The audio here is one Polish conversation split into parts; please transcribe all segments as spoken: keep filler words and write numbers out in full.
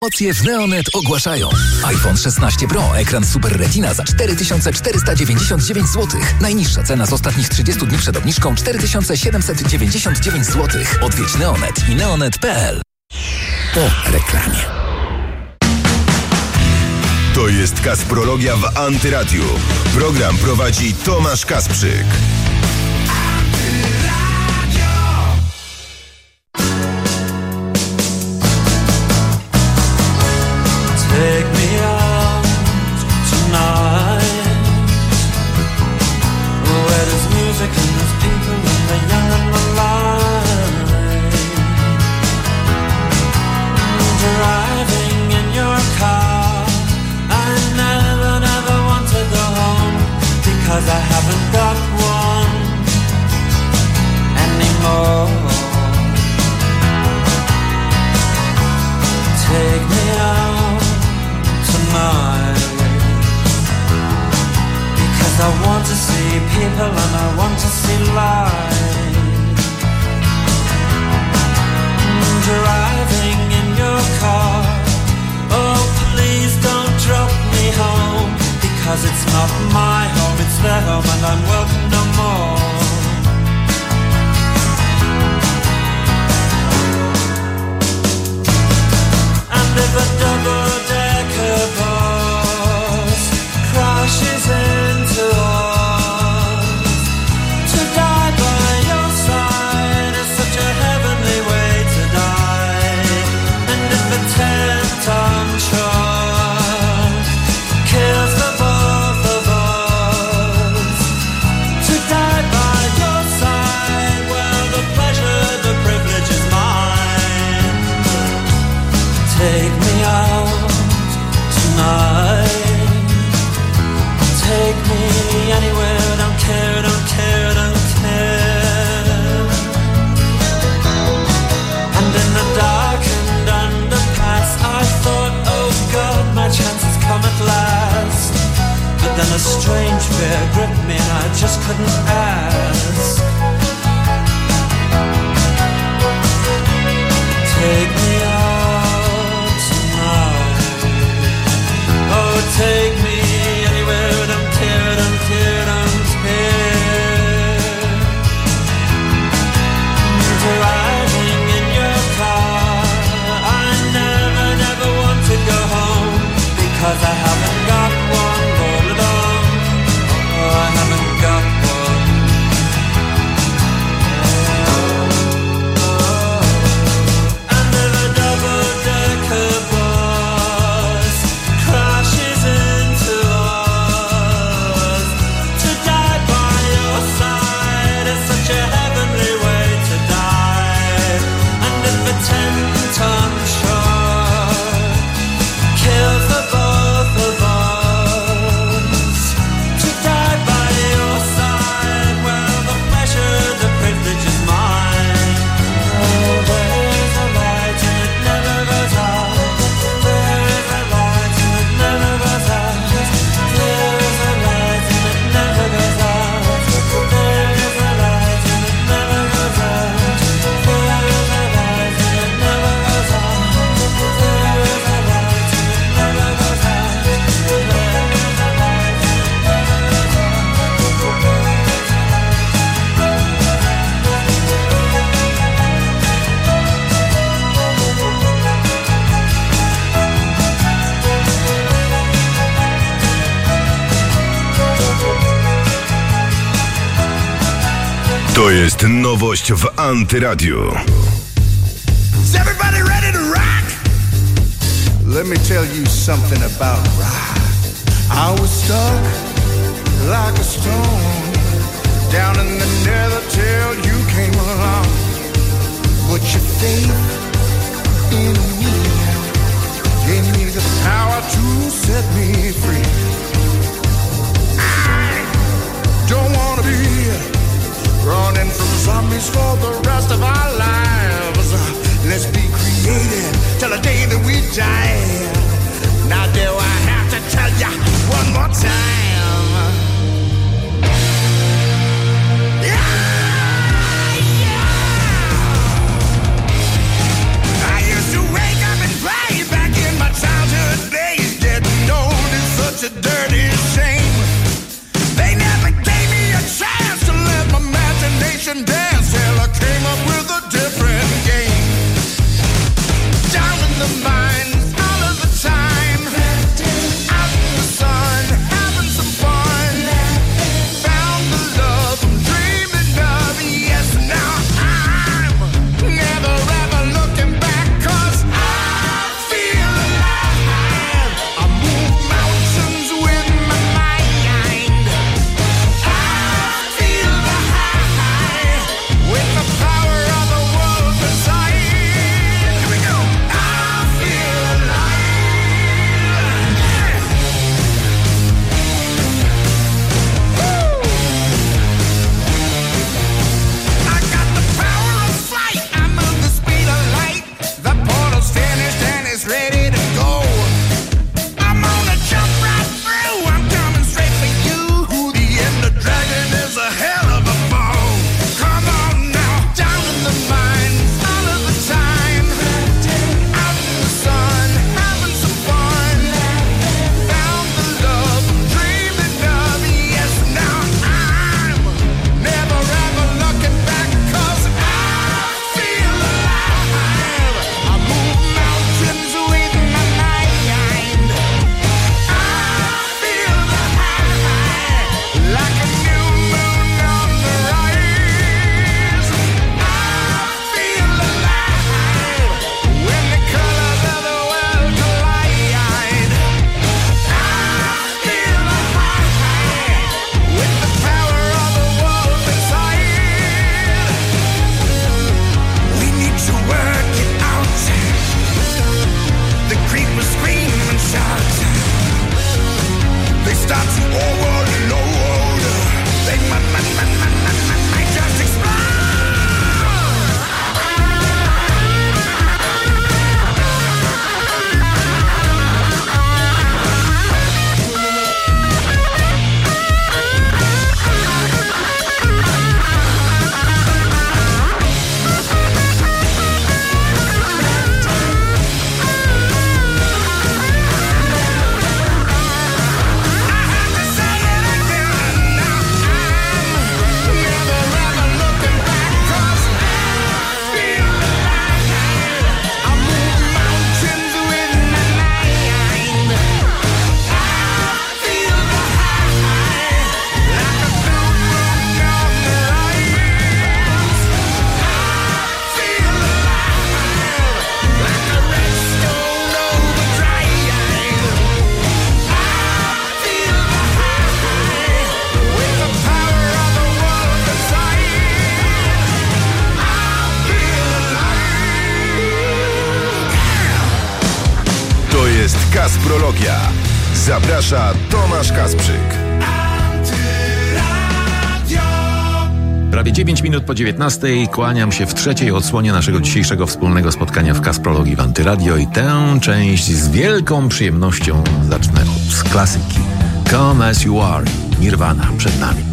Promocje w Neonet ogłaszają. iPhone szesnaście Pro, ekran Super Retina za cztery tysiące czterysta dziewięćdziesiąt dziewięć złotych. Najniższa cena z ostatnich trzydziestu dni przed obniżką cztery tysiące siedemset dziewięćdziesiąt dziewięć złotych. Odwiedź Neonet i neonet kropka p l. Po reklamie. To jest Kasprologia w Antyradiu. Program prowadzi Tomasz Kasprzyk. Take me out tonight, where there's music and there's people and the young and the light. Driving in your car, I never, never want to go home, because I haven't got one anymore. Take me out tonight, because I want to see people and I want to see light. Driving in your car, oh please don't drop me home, because it's not my home, it's their home and I'm welcome no more. And if a double-decker bus crashes into us, to die by your side is such a heavenly way to die. And if a ten-ton truck kills the both of us, to die by your side, well, the pleasure, the privilege is mine. Take me out tonight, take me anywhere, don't care, don't care, don't care. And in the darkened underpass, I thought, oh God, my chance has come at last. But then a strange fear gripped me and I just couldn't ask. Take me out tonight, oh take me anywhere, don't care, don't care, don't care. Driving in your car, I never, never want to go home, because I haven't got one, hold on, oh I haven't got one. And if a double-decker bus crashes into us, to die by your side is such a heavenly way to die. And if a ten-ton truck kills the both of us, to die by your side, well, the pleasure, the privilege is mine. Oh, there's a light and it never goes out. There's a light and it never goes out. There's a light and it never goes out. There's a light and it never goes out. There's a light and it never goes out. There's a light and it never goes out. There's a light and it never To jest nowość w Antyradiu. Is everybody ready to rock? Let me tell you something about rock. I was stuck like a stone down in the nether till you came along. But your faith in me gave me the power to set me free. I don't wanna be running from zombies for the rest of our lives. Let's be creative till the day that we die. Now do I have to tell ya one more time? Yeah, yeah. I used to wake up and Kasprologia. Zaprasza Tomasz Kasprzyk. Prawie dziewięć minut po dziewiętnastej kłaniam się w trzeciej odsłonie naszego dzisiejszego wspólnego spotkania w Kasprologii w Antyradio i tę część z wielką przyjemnością zacznę od klasyki. Come As You Are, Nirvana przed nami.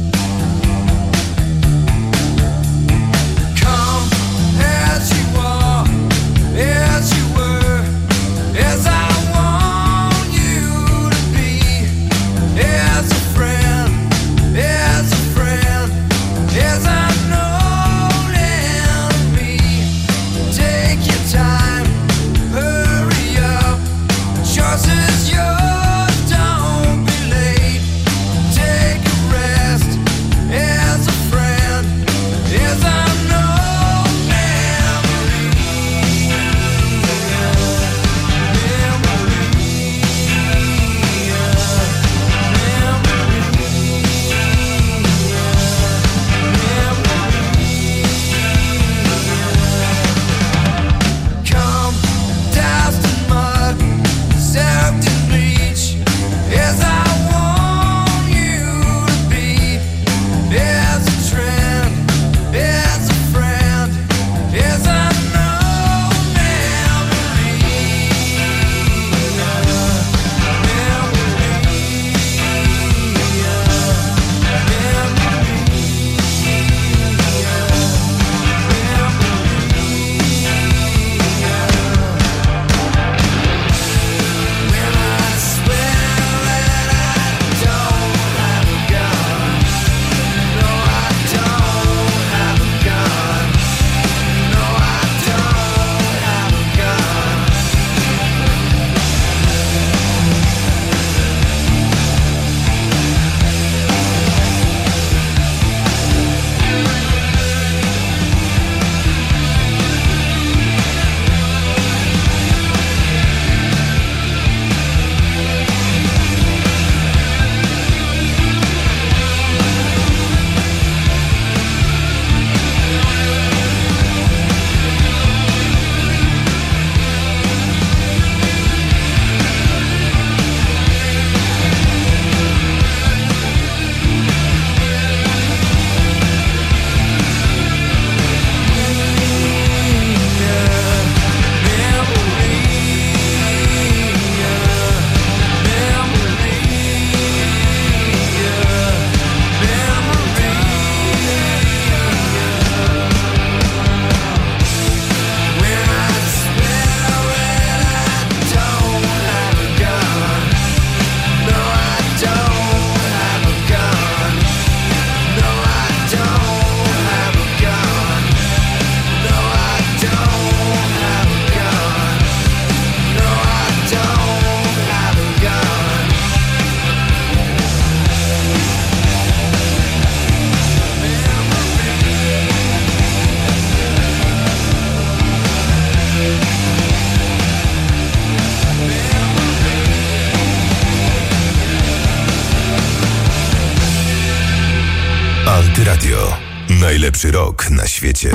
Antyradio. Najlepszy rock na świecie.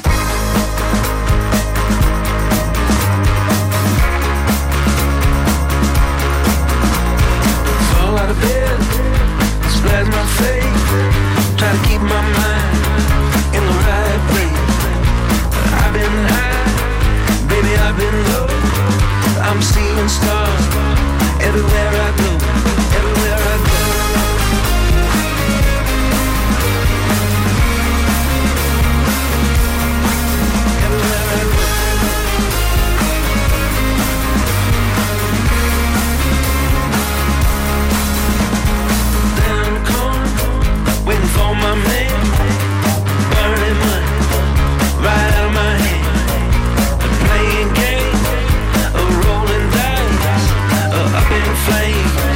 I'm seeing stars everywhere I go, everywhere I go. Everywhere I go. Down the corner, waiting for my man, burning money right out of my hand, playing games, rolling dice, uh, up in flames.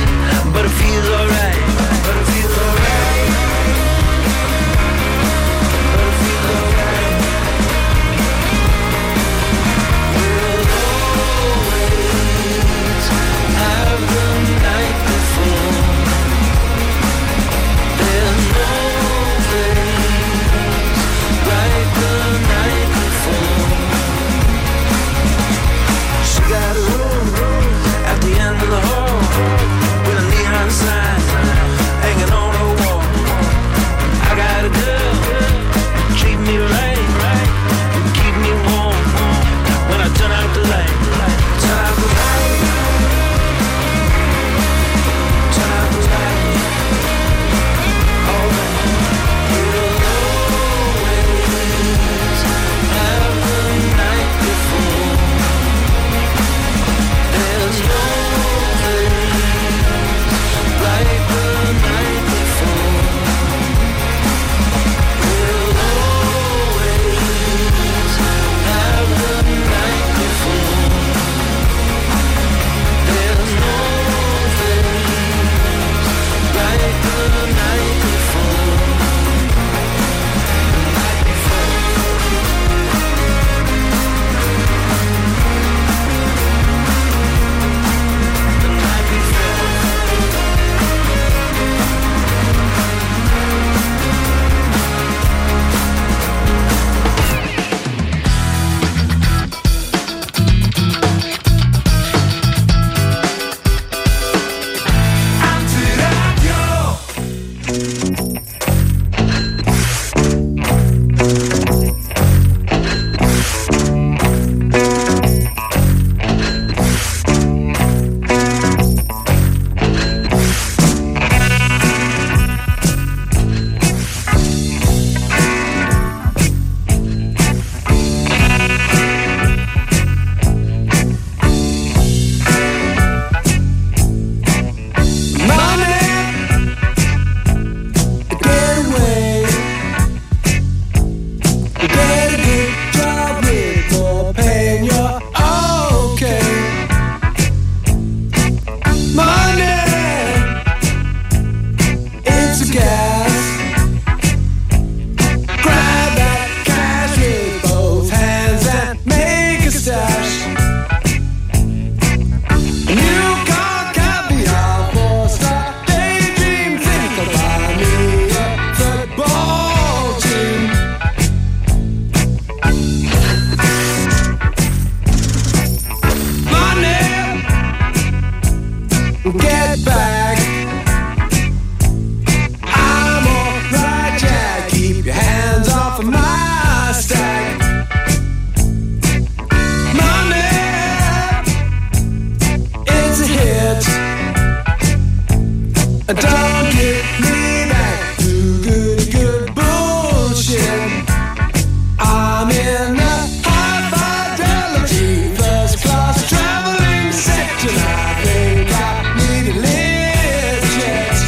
Don't get me back to good, good bullshit. I'm in the high fidelity first class traveling section. I think I need a lift jet.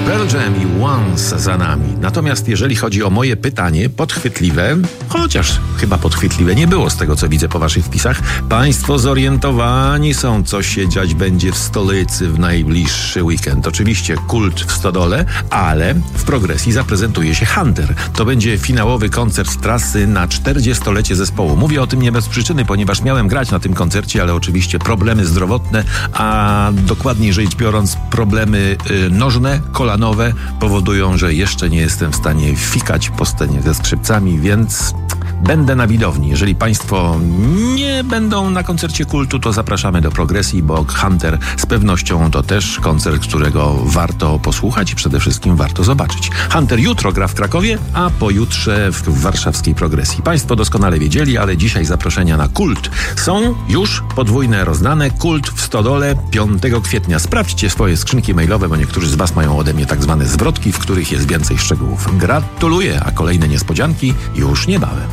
Pearl Jam i Once za nami. Natomiast jeżeli chodzi o moje pytanie, podchwytliwe, chociaż chyba podchwytliwe nie było z tego, co widzę po waszych wpisach, państwo zorientowani są, co się dziać będzie w stolicy w najbliższy weekend. Oczywiście kult w Stodole, ale w progresji zaprezentuje się Hunter. To będzie finałowy koncert trasy na czterdziestolecie zespołu. Mówię o tym nie bez przyczyny, ponieważ miałem grać na tym koncercie, ale oczywiście problemy zdrowotne, a dokładniej rzecz biorąc problemy y, nożne, kolanowe powodują, że jeszcze nie jestem w stanie fikać po scenie ze skrzypcami, więc będę na widowni. Jeżeli państwo nie będą na koncercie kultu, to zapraszamy do progresji, bo Hunter z pewnością to też koncert, którego warto posłuchać i przede wszystkim warto zobaczyć. Hunter jutro gra w Krakowie, a pojutrze w warszawskiej progresji. Państwo doskonale wiedzieli, ale dzisiaj zaproszenia na kult są już podwójne rozdane. Kult w Stodole piątego kwietnia. Sprawdźcie swoje skrzynki mailowe, bo niektórzy z was mają ode mnie tak zwane zwrotki, w których jest więcej szczegółów. Gratuluję, a kolejne niespodzianki już niebawem.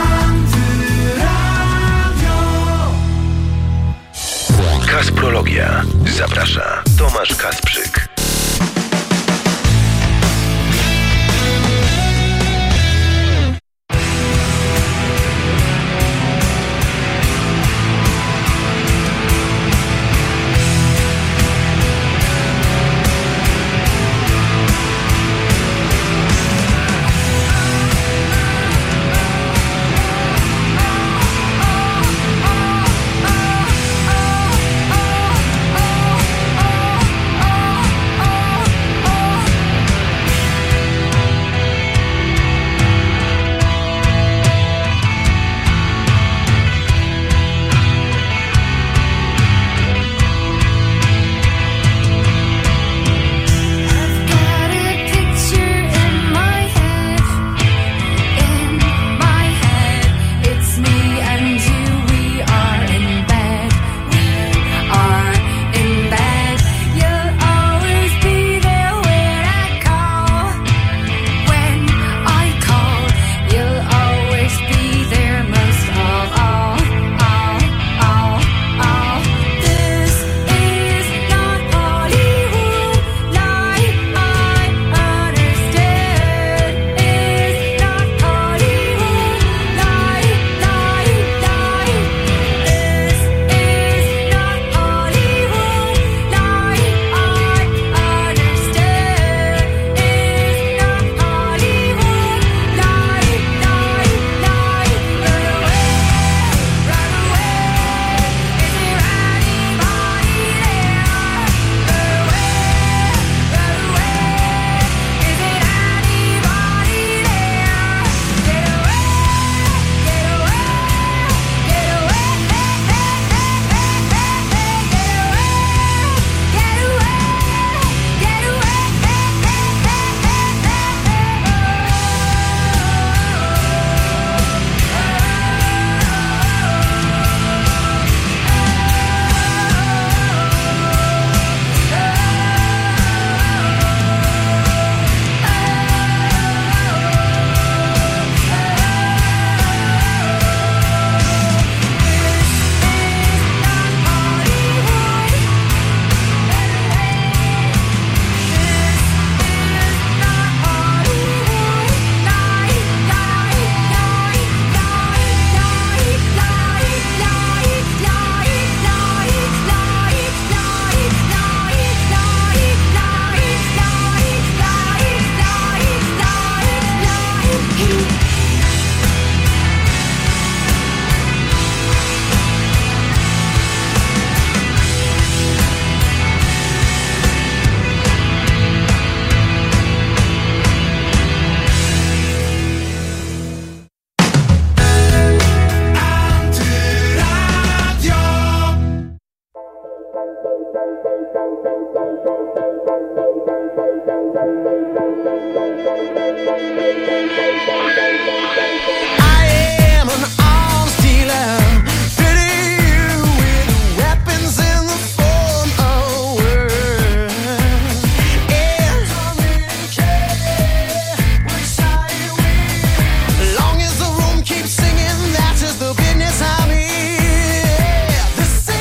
Kasprologia. Zaprasza Tomasz Kasprzyk.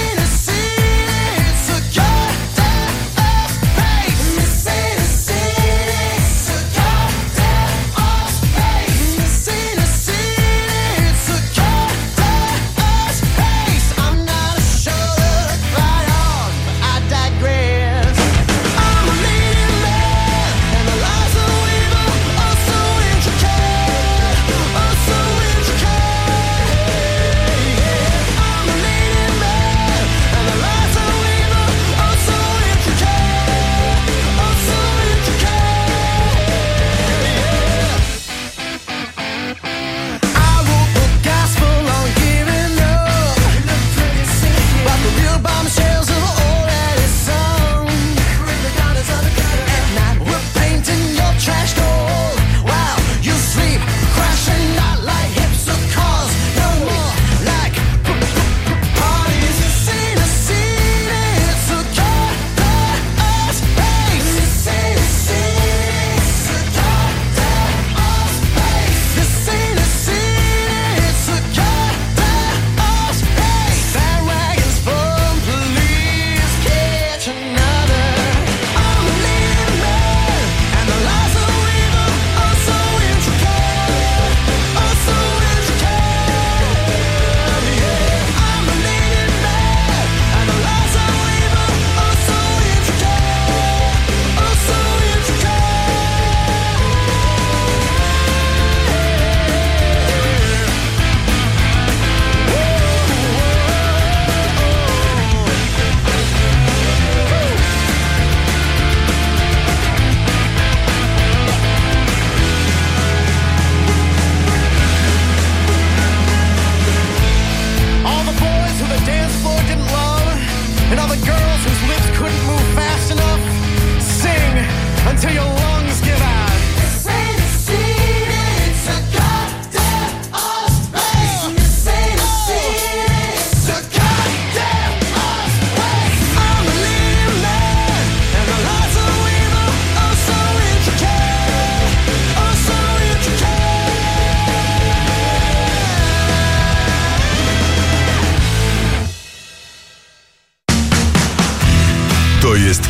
Mississippi.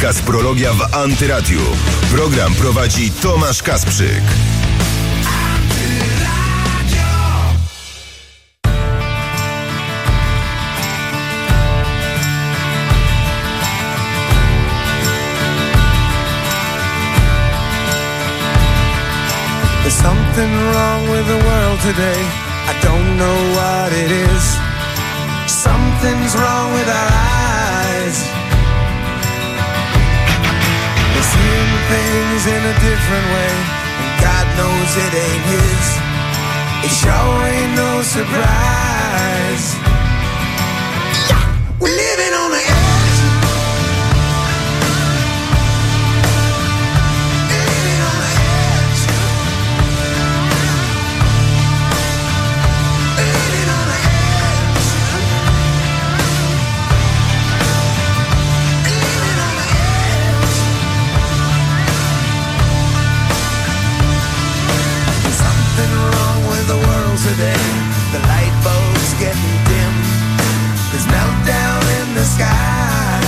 Audycja Kasprologia w Antyradiu. Program prowadzi Tomasz Kasprzyk. There's something wrong with the world today. I don't know what it is. Something's wrong with our eyes. We're seeing things in a different way, and God knows it ain't His. It sure ain't no surprise. We're living on the edge. Living on the edge. Living on the edge. Living on the edge. There's something wrong with the world today. The light bulb's getting dim. There's meltdown in the sky.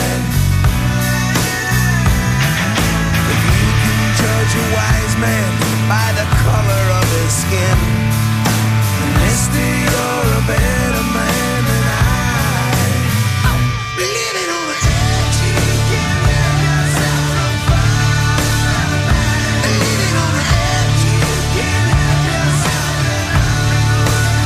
If you can judge a wise man by the color of his skin, then mister, you're a better man than I. Living on the edge, you can't live yourself on fire. Living on the edge, you can't live yourself on fire.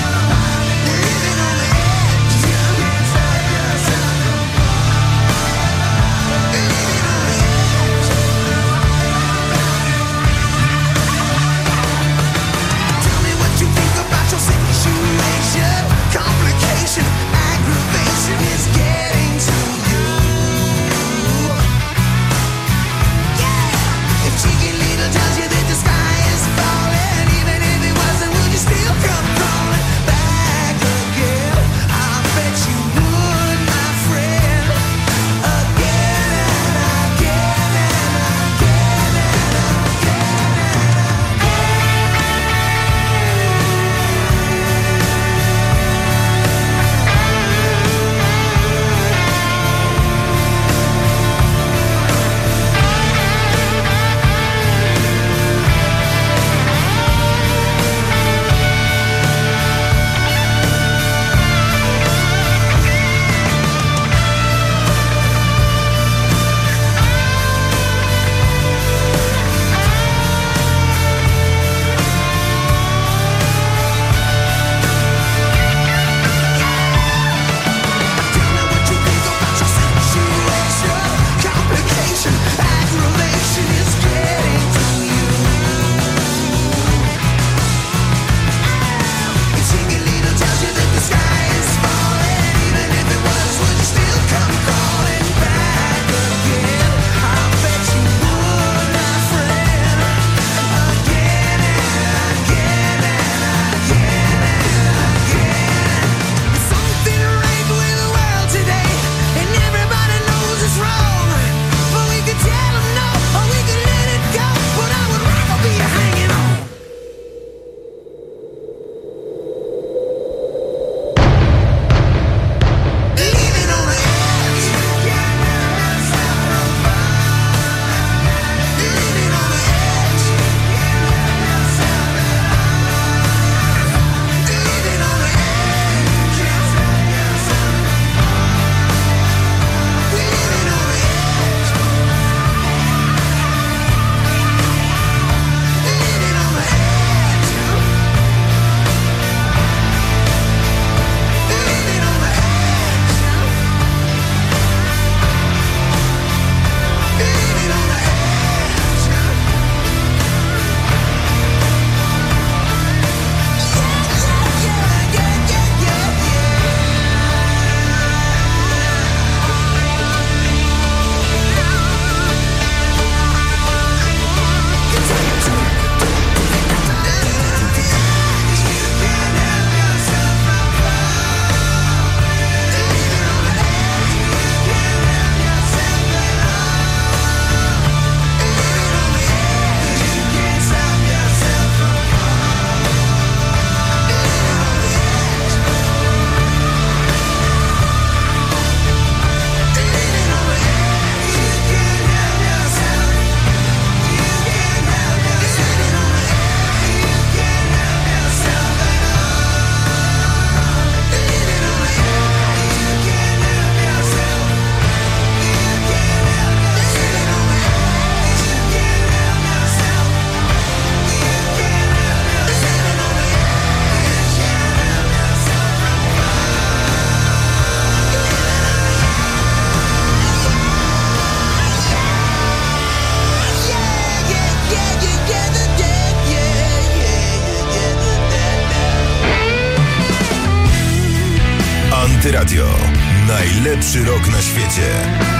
Antyradio. Najlepszy rok na świecie.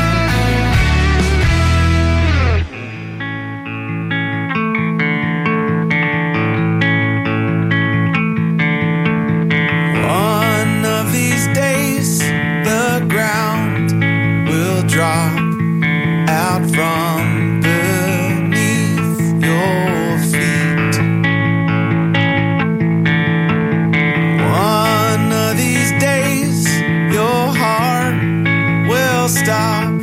One of these days the ground will drop out from beneath your feet. One of these days your heart will stop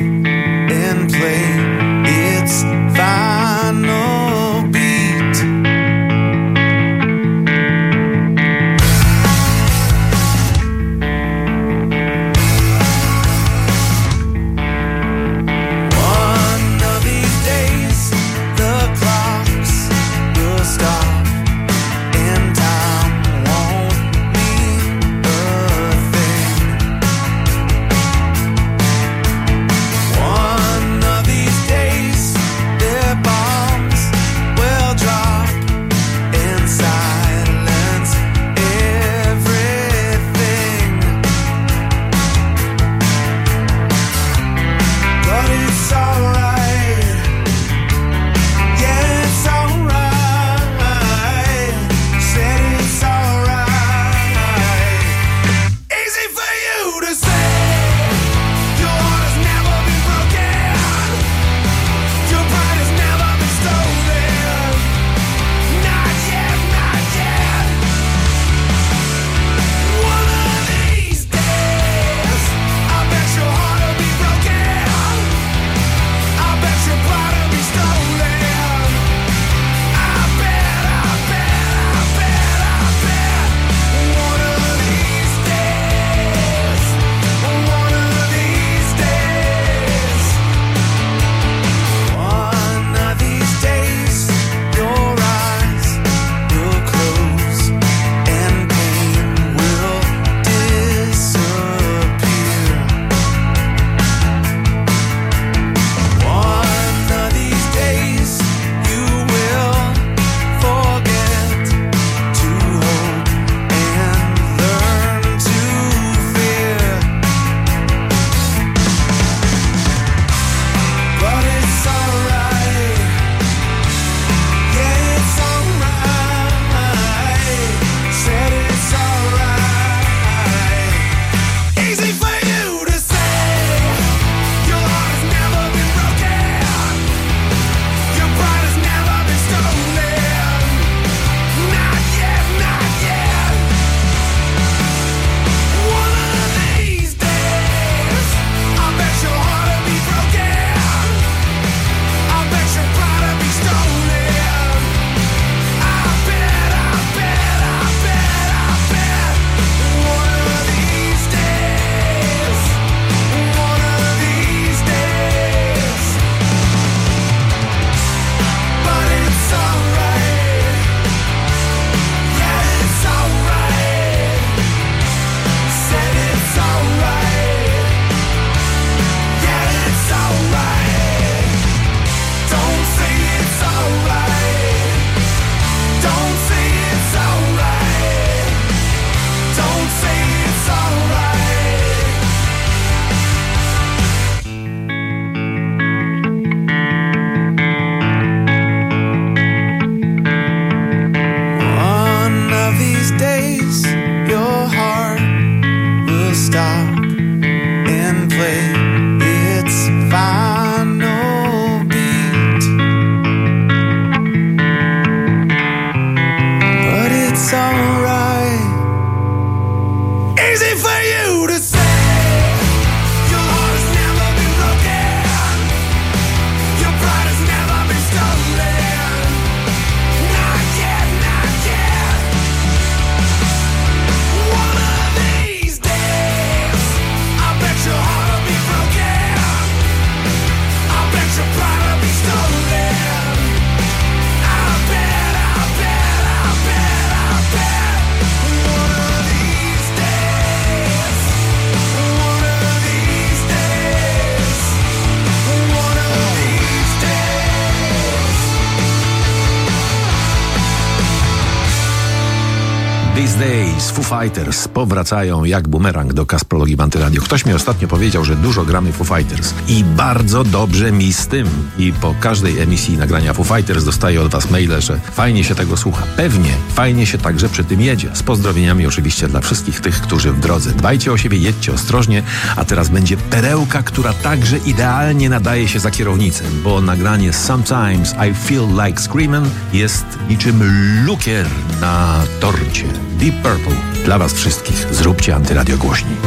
These Days, Foo Fighters powracają jak bumerang do Kasprologii w Antyradio. Ktoś mi ostatnio powiedział, że dużo gramy Foo Fighters i bardzo dobrze mi z tym. I po każdej emisji nagrania Foo Fighters dostaję od was maile, że fajnie się tego słucha. Pewnie fajnie się także przy tym jedzie. Z pozdrowieniami oczywiście dla wszystkich tych, którzy w drodze. Dbajcie o siebie, jedźcie ostrożnie, a teraz będzie perełka, która także idealnie nadaje się za kierownicę, bo nagranie Sometimes I Feel Like Screamin' jest niczym lukier na torcie. Deep Purple dla was wszystkich. Zróbcie Antyradio głośniej.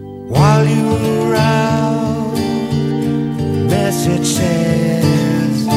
While you were out, message says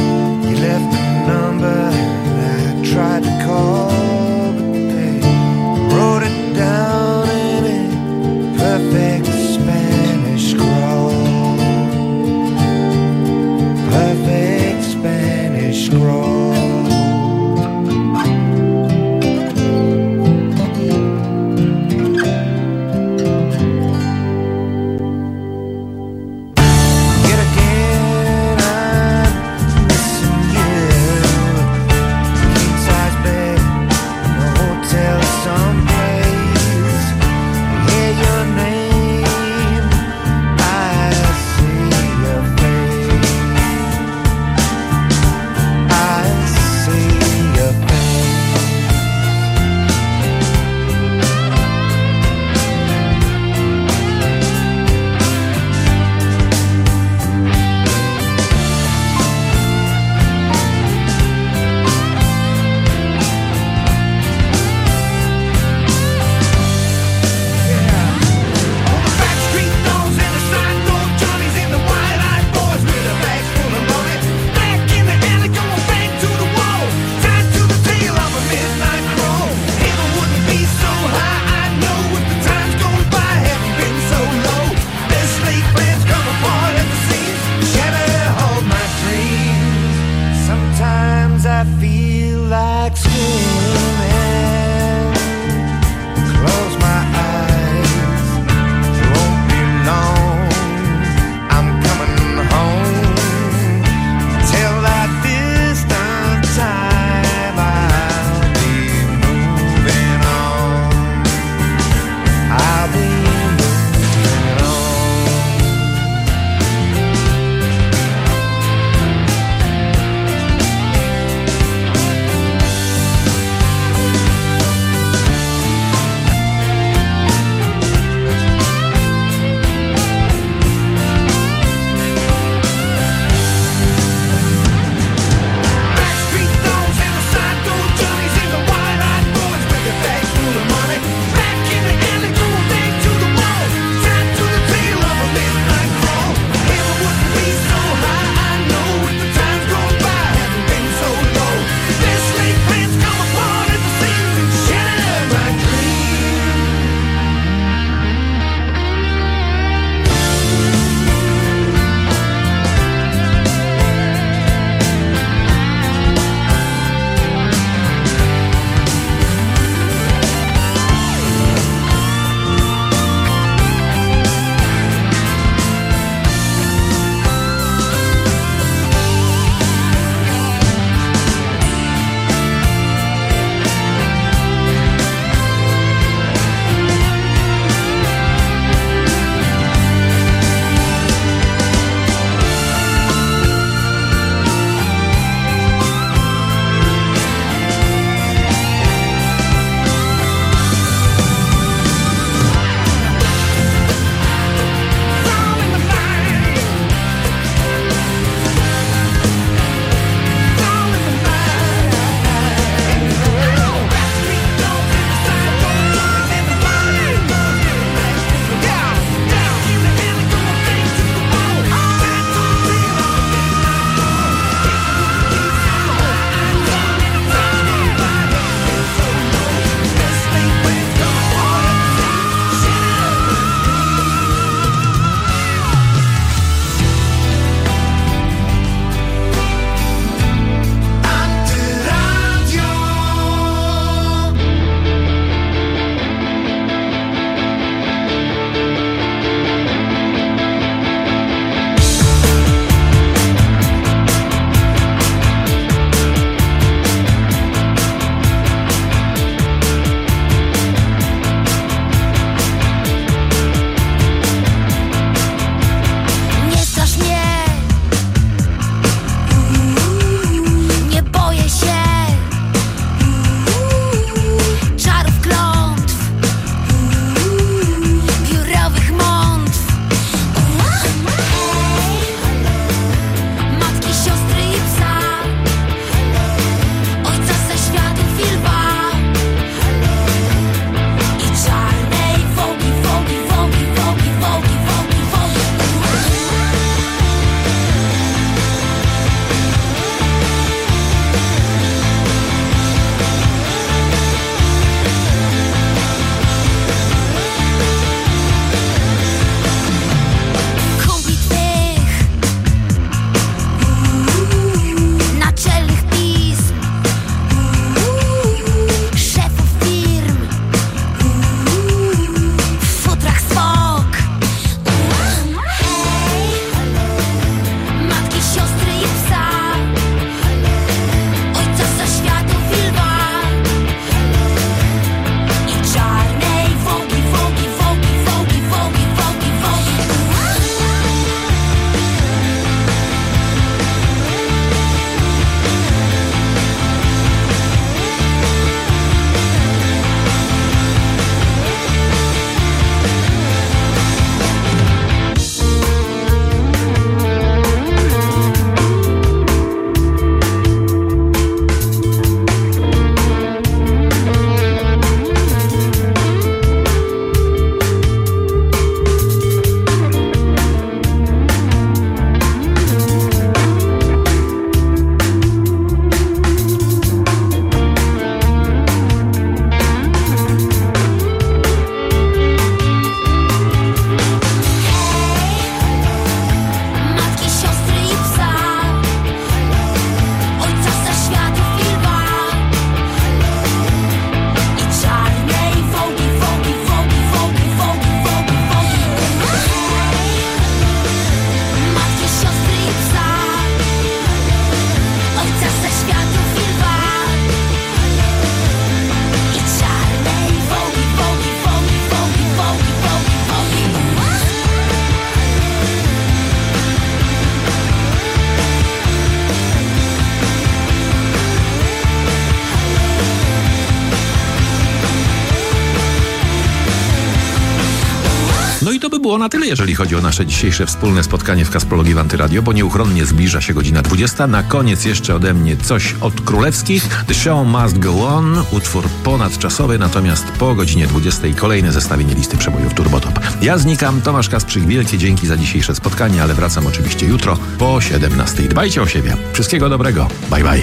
No i to by było na tyle, jeżeli chodzi o nasze dzisiejsze wspólne spotkanie w Kasprologii w Antyradio, bo nieuchronnie zbliża się godzina dwudziesta. Na koniec jeszcze ode mnie coś od królewskich. The Show Must Go On, utwór ponadczasowy, natomiast po godzinie dwudziestej kolejne zestawienie listy przebojów Turbotop. Ja znikam, Tomasz Kasprzyk, wielkie dzięki za dzisiejsze spotkanie, ale wracam oczywiście jutro po siedemnastej. Dbajcie o siebie. Wszystkiego dobrego. Bye, bye.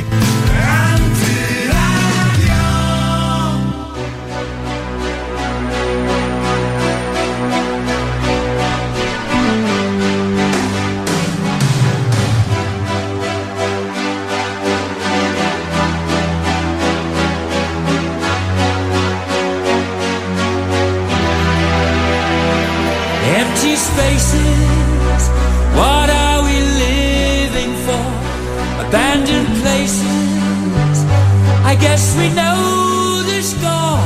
Empty spaces, what are we living for? Abandoned places, I guess we know the score.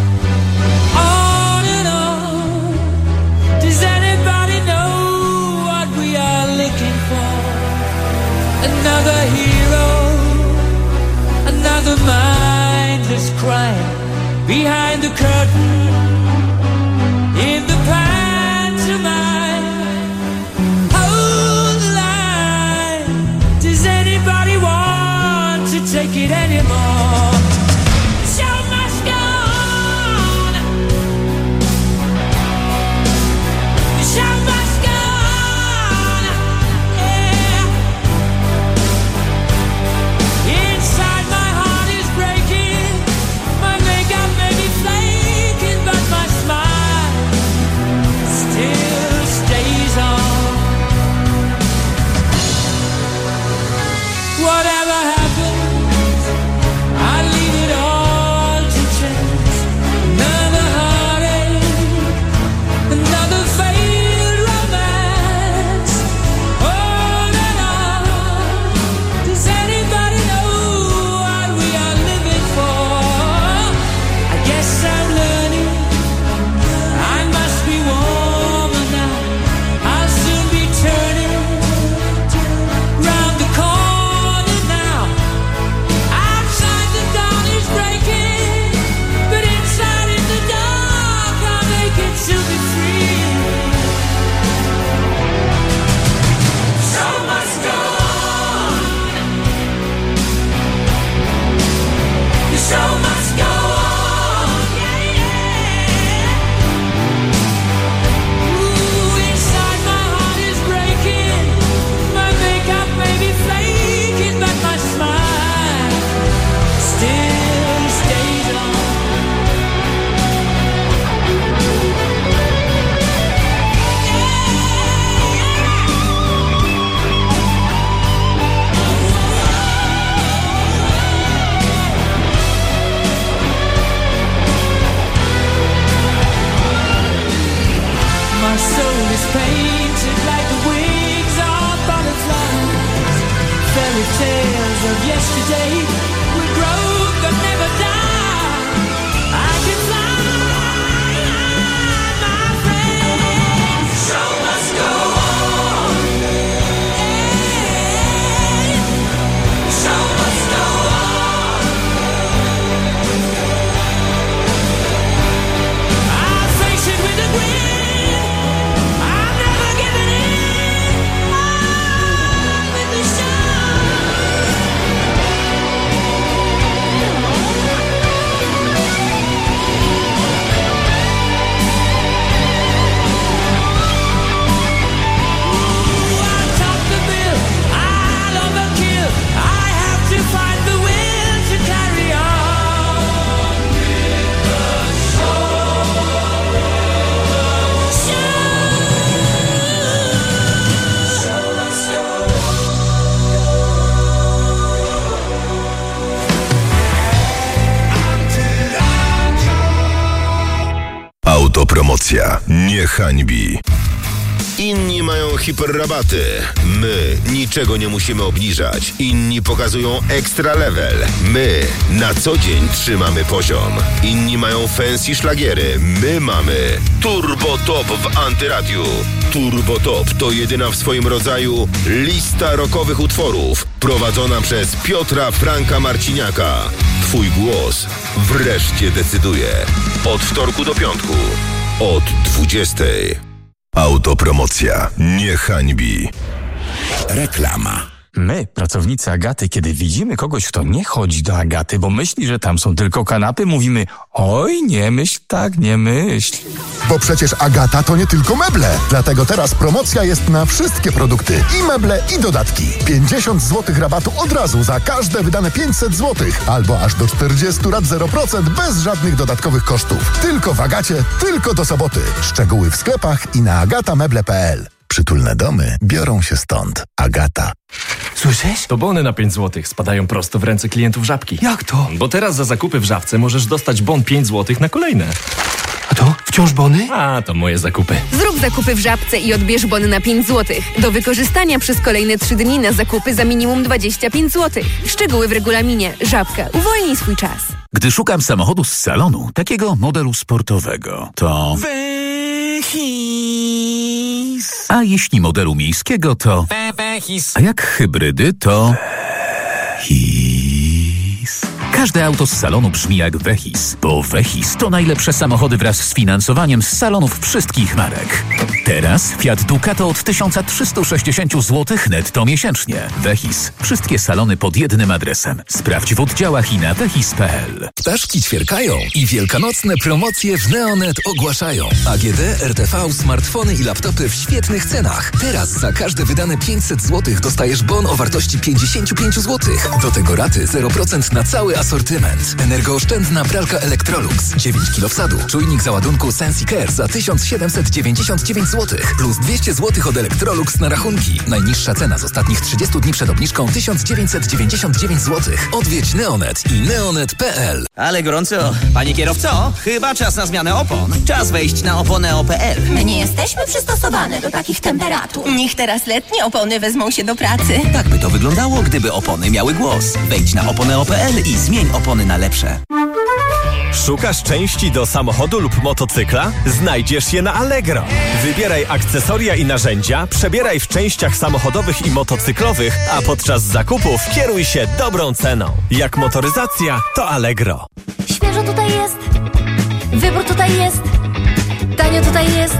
On and on, does anybody know what we are looking for? Another hero, another mindless crime behind the curtain, in the past. Take it anymore. The show must go on. The show must go on. Yeah. Inside my heart is breaking. My makeup may be flaking, but my smile still stays on. Whatever happens, tales of yesterday will grow but never die. I can fly, my friend. The show must go on. The show must go on. I'll face it with a grin. I'm never giving in. On with the show. Autopromocja nie hańbi. Inni mają hiperrabaty. My niczego nie musimy obniżać. Inni pokazują ekstra level. My na co dzień trzymamy poziom. Inni mają fancy szlagiery. My mamy Turbo Top w Antyradiu. Turbo Top to jedyna w swoim rodzaju lista rockowych utworów prowadzona przez Piotra Franka Marciniaka. Twój głos wreszcie decyduje. Od wtorku do piątku od dwudziestej. Autopromocja nie hańbi. Reklama. My, pracownicy Agaty, kiedy widzimy kogoś, kto nie chodzi do Agaty, bo myśli, że tam są tylko kanapy, mówimy: oj, nie myśl tak, nie myśl. Bo przecież Agata to nie tylko meble. Dlatego teraz promocja jest na wszystkie produkty. I meble, i dodatki. pięćdziesiąt złotych rabatu od razu za każde wydane pięćset złotych. Albo aż do czterdzieści rat zero procent bez żadnych dodatkowych kosztów. Tylko w Agacie, tylko do soboty. Szczegóły w sklepach i na agatameble kropka p l. Przytulne domy biorą się stąd. Agata. Słyszysz? To bony na pięć złotych spadają prosto w ręce klientów Żabki. Jak to? Bo teraz za zakupy w Żabce możesz dostać bon pięć złotych na kolejne. A to wciąż bony? A, to moje zakupy. Zrób zakupy w Żabce i odbierz bon na pięć złotych. Do wykorzystania przez kolejne trzy dni na zakupy za minimum dwadzieścia pięć złotych. Szczegóły w regulaminie. Żabka. Uwolnij swój czas. Gdy szukam samochodu z salonu, takiego modelu sportowego, to... Wehis. A jeśli modelu miejskiego, to... Wehis. A jak hybrydy, to... His. Każde auto z salonu brzmi jak Wehis, bo Wehis to najlepsze samochody wraz z finansowaniem z salonów wszystkich marek. Teraz Fiat Ducato od tysiąc trzysta sześćdziesiąt złotych netto miesięcznie. Wehis. Wszystkie salony pod jednym adresem. Sprawdź w oddziałach i na wehis kropka p l. Ptaszki ćwierkają i wielkanocne promocje w Neonet ogłaszają. A G D, R T V, smartfony i laptopy w świetnych cenach. Teraz za każde wydane pięćset złotych dostajesz bon o wartości pięćdziesiąt pięć złotych. Do tego raty zero procent na cały asortyment. Energooszczędna pralka Electrolux dziewięć kilogramów wsadu. Czujnik załadunku SensiCare za tysiąc siedemset dziewięćdziesiąt dziewięć złotych. Plus dwieście złotych od Electrolux na rachunki. Najniższa cena z ostatnich trzydziestu dni przed obniżką tysiąc dziewięćset dziewięćdziesiąt dziewięć złotych. Odwiedź Neonet i neonet kropka p l. Ale gorąco. Panie kierowco, chyba czas na zmianę opon. Czas wejść na oponeo kropka p l. My nie jesteśmy przystosowane do takich temperatur. Niech teraz letnie opony wezmą się do pracy. Tak by to wyglądało, gdyby opony miały głos. Wejdź na oponeo kropka p l i zmień opony na lepsze. Szukasz części do samochodu lub motocykla? Znajdziesz je na Allegro. Wybieraj akcesoria i narzędzia, przebieraj w częściach samochodowych i motocyklowych, a podczas zakupów kieruj się dobrą ceną. Jak motoryzacja, to Allegro. Świeżo tutaj jest, wybór tutaj jest, tanio tutaj jest,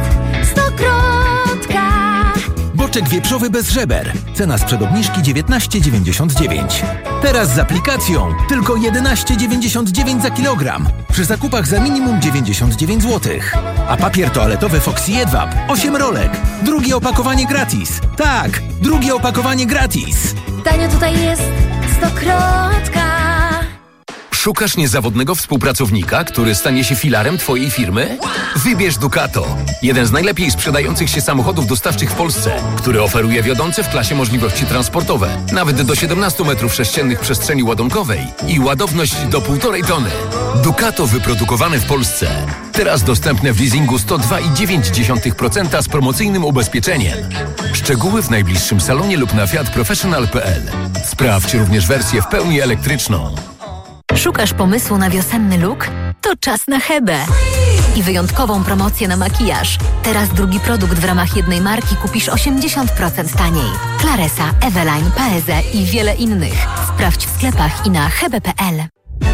stokrotka. Boczek wieprzowy bez żeber. Cena sprzed obniżki dziewiętnaście dziewięćdziesiąt dziewięć. Teraz z aplikacją tylko jedenaście dziewięćdziesiąt dziewięć za kilogram. Przy zakupach za minimum dziewięćdziesiąt dziewięć złotych. A papier toaletowy Foxy Jedwab osiem rolek. Drugie opakowanie gratis. Tak, drugie opakowanie gratis. Tanio tutaj jest, stokrotka. Szukasz niezawodnego współpracownika, który stanie się filarem Twojej firmy? Wybierz Ducato. Jeden z najlepiej sprzedających się samochodów dostawczych w Polsce, który oferuje wiodące w klasie możliwości transportowe, nawet do siedemnaście metrów sześciennych przestrzeni ładunkowej i ładowność do półtorej tony. Ducato wyprodukowane w Polsce. Teraz dostępne w leasingu sto dwa i dziewięć dziesiątych procent z promocyjnym ubezpieczeniem. Szczegóły w najbliższym salonie lub na fiat professional kropka p l. Sprawdź również wersję w pełni elektryczną. Szukasz pomysłu na wiosenny look? To czas na Hebę. I wyjątkową promocję na makijaż. Teraz drugi produkt w ramach jednej marki kupisz osiemdziesiąt procent taniej. Claresa, Eveline, Paeze i wiele innych. Sprawdź w sklepach i na hebe kropka p l.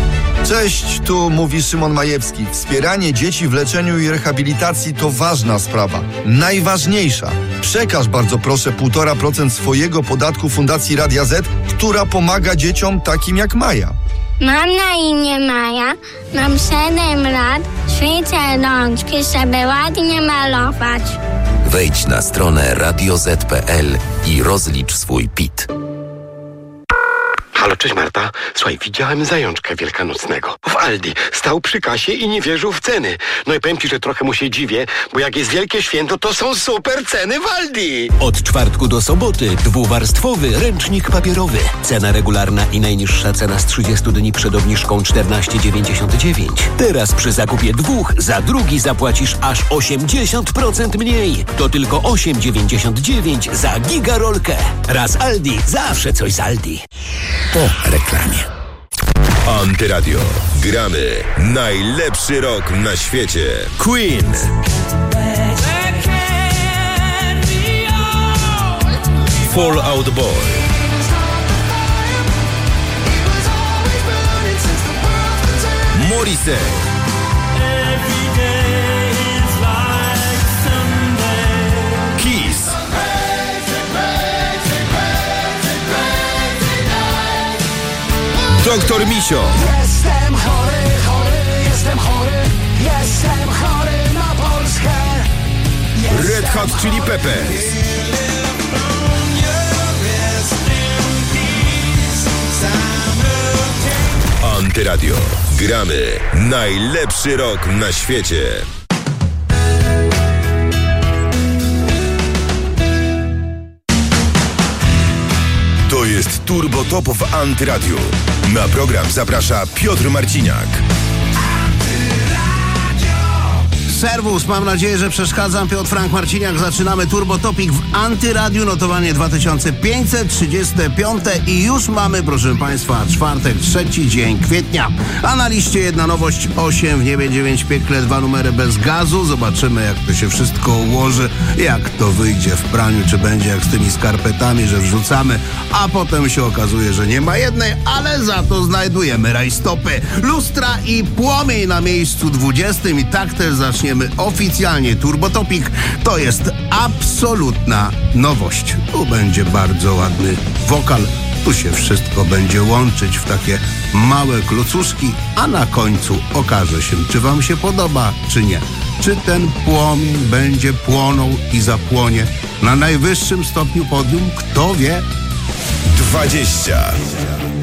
Cześć, tu mówi Szymon Majewski. Wspieranie dzieci w leczeniu i rehabilitacji to ważna sprawa. Najważniejsza. Przekaż bardzo proszę półtora procent swojego podatku Fundacji Radia Z, która pomaga dzieciom takim jak Maja. Mam na imię Maja, mam siedem lat, ćwiczę rączki, żeby ładnie malować. Wejdź na stronę radio zet kropka p l i rozlicz swój P I T. Halo, cześć Marta. Słuchaj, widziałem zajączka wielkanocnego w Aldi. Stał przy kasie i nie wierzył w ceny. No i powiem ci, że trochę mu się dziwię, bo jak jest wielkie święto, to są super ceny w Aldi. Od czwartku do soboty dwuwarstwowy ręcznik papierowy. Cena regularna i najniższa cena z trzydziestu dni przed obniżką czternaście dziewięćdziesiąt dziewięć. Teraz przy zakupie dwóch za drugi zapłacisz aż osiemdziesiąt procent mniej. To tylko osiem dziewięćdziesiąt dziewięć za gigarolkę. Raz Aldi, zawsze coś z Aldi. Po reklamie. Antyradio. Gramy najlepszy rok na świecie. Queen. Fall Out Boy. Morrissey. Doktor Misio. Jestem chory, chory, jestem chory, jestem chory na Polskę. Red Hot Chili Peppers. Antyradio. Gramy najlepszy rok na świecie. To jest Turbo Top w Antyradiu. Na program zaprasza Piotr Marciniak. Serwus, mam nadzieję, że przeszkadzam. Piotr Frank Marciniak, zaczynamy Turbo Topik w Antyradiu, notowanie dwa tysiące pięćset trzydzieste piąte i już mamy, proszę Państwa, czwartek, trzeci dzień kwietnia. A na liście jedna nowość, osiem w niebie, dziewięć w piekle, dwa numery bez gazu. Zobaczymy, jak to się wszystko ułoży, jak to wyjdzie w praniu, czy będzie jak z tymi skarpetami, że wrzucamy, a potem się okazuje, że nie ma jednej, ale za to znajdujemy rajstopy, lustra i płomień na miejscu dwudziestym i tak też zacznie oficjalnie Turbo Topik. To jest absolutna nowość. Tu będzie bardzo ładny wokal. Tu się wszystko będzie łączyć w takie małe klocuszki, a na końcu okaże się, czy wam się podoba, czy nie. Czy ten płomień będzie płonął i zapłonie na najwyższym stopniu podium? Kto wie? dwadzieścia